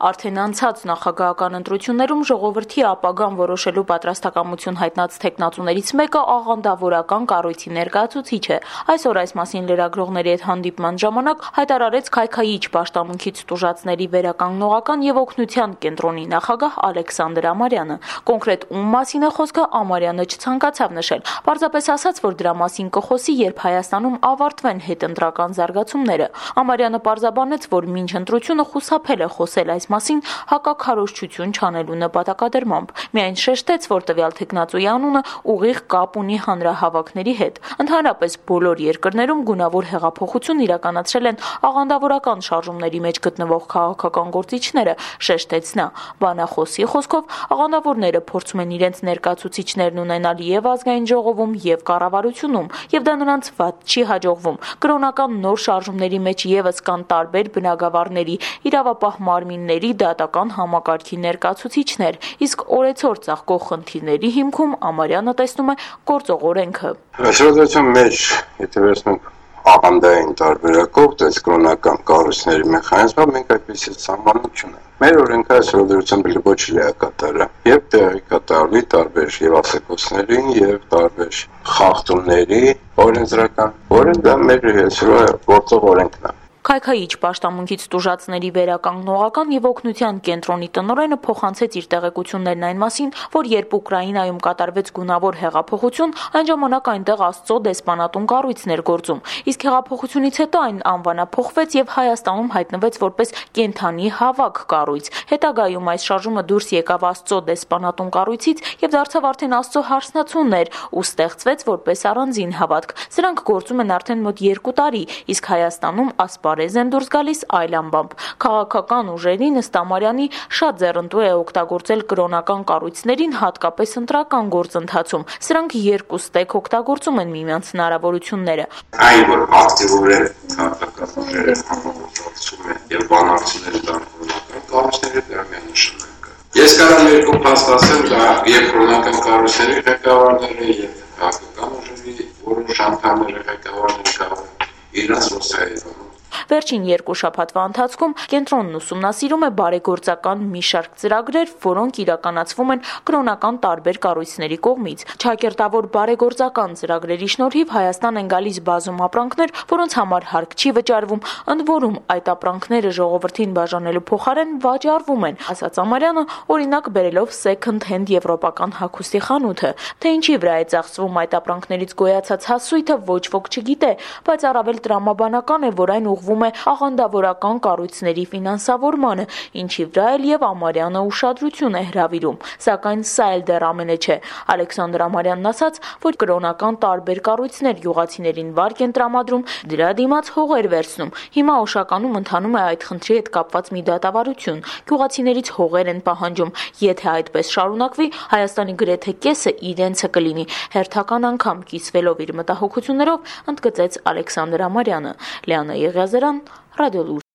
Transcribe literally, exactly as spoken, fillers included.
Արդեն անցած նախագահական ընտրություններում ժողովրդի ապագան որոշելու պատրաստակամություն հայտնած թեկնածուներից մեկը աղանդավորական կառույցի ներկայացուցիչ է։ Այսօր այս մասին լրագրողների հետ հանդիպման ժամանակ հայտարարեց քայքայիչ պաշտամունքից տուժածների վերականգնողական եւ օգնության կենտրոնի նախագահ Ալեքսանդր Ամարյանը։ Կոնկրետ ում մասին է խոսքը, Ամարյանը չցանկացավ նշել։ Պարզապես ասաց, որ դրա մասին կխոսի, երբ Հայաստանում ավարտվեն հետընտրական զարգացումները։ Ամարյանը պարզաբանեց, որ մինչ ընտրությունը խուսափել է խոսել այս մասին հակաքարոզչություն չանելու նպատակադրմամբ։ Միայն շեշտեց, որ տվյալ թեկնածուի անունը ուղիղ կապ ունի հանրահավաքների հետ։ Ընդհանրապես բոլոր երկրներում գունավոր հեղափոխություն իրականացրել են աղանդավորական շարժումների մեջ գտնվող քաղաքական գործիչները, շեշտեց նա։ Բանախոսի խոսքով աղանդավորները փորձում են իրենց ներկայացուցիչներն ունենալ եւ ազգային ժողովում, եւ կառավարությունում, եւ դա նրանց վատ չի հաջողվում։ Կրոնական նոր շարժումների մեջ եւս կան տարբեր բնագավառների, իրավապահ մարմինների, դատական համակարգի ներկայացուցիչներ, իսկ օրեցօր ծաղկող խնդիրների հիմքում Ամարյանը տեսնում է գործող օրենքը։ Հաշվետվության մեջ, եթե վերցնենք աղանդային տարբերակով, դες կրոնական կառույցների մեխանիզմը, մենք այդպիսի սահմանություն ունենք։ Մեր օրենքը այսօր դրությամբ ոչ լիակատար է, եւ տեղի կատարվի տարբեր եւ ասեկոսներին եւ տարբեր խախտումների օրենսդրական, որը դա մեր այսօր գործող օրենքն է։ Քայքայիչ պաշտամունքից տուժածների վերականգնողական եւ օգնության կենտրոնի տնօրենը փոխանցեց իր տեղեկություններն այն մասին, որ երբ Ուկրաինայում կատարվեց գունավոր հեղափոխություն, այն ժամանակ այնտեղ Աստծո դեսպանատուն կառույցն էր գործում, իսկ հեղափոխությունից հետո այն անվանափոխվեց եւ Հայաստանում հայտնվեց որպես կենդանի հավաք կառույց։ Հետագայում այս շարժումը դուրս եկավ Աստծո դեսպանատուն կառույցից եւ դարձավ արդեն Աստծո հարսնացուներ ու ստեղծվեց որպես առանձին հավատք։ Սրանք գործում են արդեն մոտ երկու տարի, իսկ Հայաստանում ասպարեզ են դուրս գալիս այլ ամբամբ։ Քաղաքական ուժերին ըստ Ամարյանի շատ ձեռնտու է օգտագործել կրոնական կառույցներին, հատկապես ընտրական գործընթացում։ Սրանք երկուստեք օգտագործում են միմյանց հնարավորությունները։ Այն որ ակտիվորեն քաղաքական ուժերը համագործակցում են եւ բանալիները կրոնական կառույցների դրա միանշանակ է։ Ես կարող եմ երկու փաստ ասել, դա եւ կրոնական կառույցների ղեկավարները եւ քաղաքական ուժերի որոշ անդամները ղեկավարները կարող են իրաց ռոսիայի Վերջին երկու շաբաթվա ընթացքում կենտրոնն ուսումնասիրում է բարեգործական մի շարք ծրագրեր, որոնք իրականացվում են կրոնական տարբեր կառույցների կողմից։ Չակերտավոր բարեգործական ծրագրերի շնորհիվ Հայաստան են գալիս բազում ապրանքներ, որոնց համար հարկ չի վճարվում, ընդ որում այդ ապրանքները ժողովրդին բաժանելու փոխարեն վաճառվում են, ասաց Ամարյանը, օրինակ բերելով second hand եվրոպական հագուստի խանութը։ Թե ինչի վրա է ծախսվում այդ ապրանքներից գոյացած հասույթը ոչ ոք չգիտե, բայց առավել տրամաբանական է, որ այն ուղղվում է աղանդավորական կառույցների ֆինանսավորմանը, ինչի վրա էլ եւ Ամարյանը ուշադրություն է հրավիրում։ Սակայն սա էլ դեռ ամենը չէ։ Ալեքսանդր Ամարյանն ասաց, որ կրոնական տարբեր կառույցներ գյուղացիներին վարկ են տրամադրում, դրա դիմաց հողեր վերցնում։ Հիմա Օշականում ընթանում է այդ խնդրի հետ կապված մի դատավարություն։ Գյուղացիներից հողեր են պահանջում։ Եթե այդպես շարունակվի, Հայաստանի գրեթե կեսը իրենցը կլինի։ Հերթական անգամ կիսվելով իր մտահոգություններով ընդգծեց Ալեքսանդր Ամարյանը։ Լիանա Եղիազարյան, Ռադիոլուր։